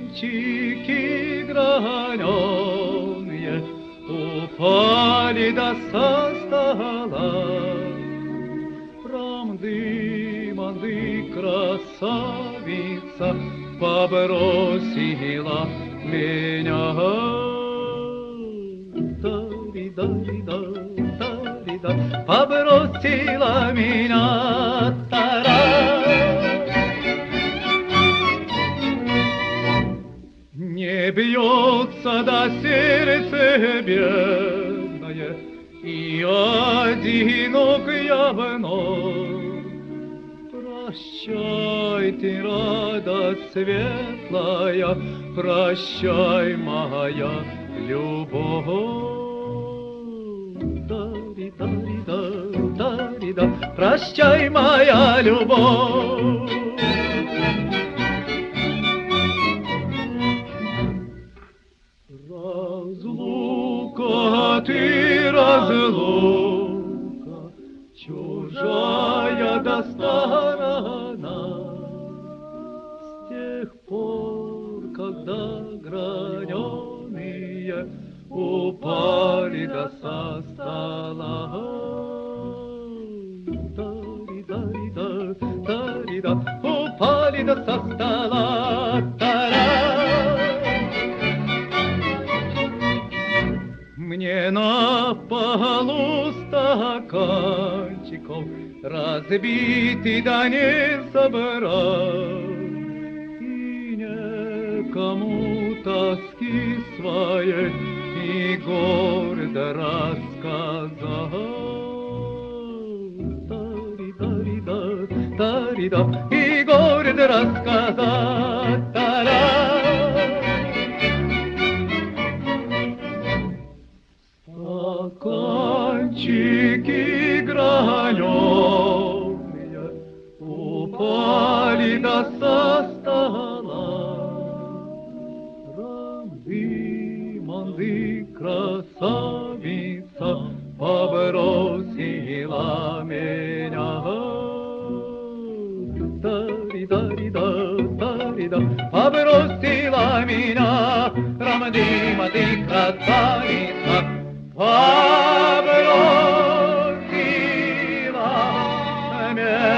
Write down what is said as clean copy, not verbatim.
стаканчики граненые упали до со стола. Рамды-манды, красавица побросила меня. Тари-да-ри-да, тари-да, побросила меня. Тара. Не бьется до сердца бедное, и одинок я вновь. Прощай ты, радость светлая, прощай, моя любовь. Тари-тари-да, тари-да, прощай, моя любовь. Разлука ты, разлука, чужая да сторона. С тех пор, когда граненые упали да со стола. Тари-тари-да, тари-да, упали да со стола. Мне на полу стаканчиков разбитый да не собрать, и некому тоски своей и гордо рассказать. Тари-тари-да, тари-да, и гордо рассказать. Тара. Стаканчики граненые упали до со стола. Рамды-манды, красавица побросила меня. Тари-тари-да, тари-да, побросила меня. Рамды-манды, красавица побросила меня.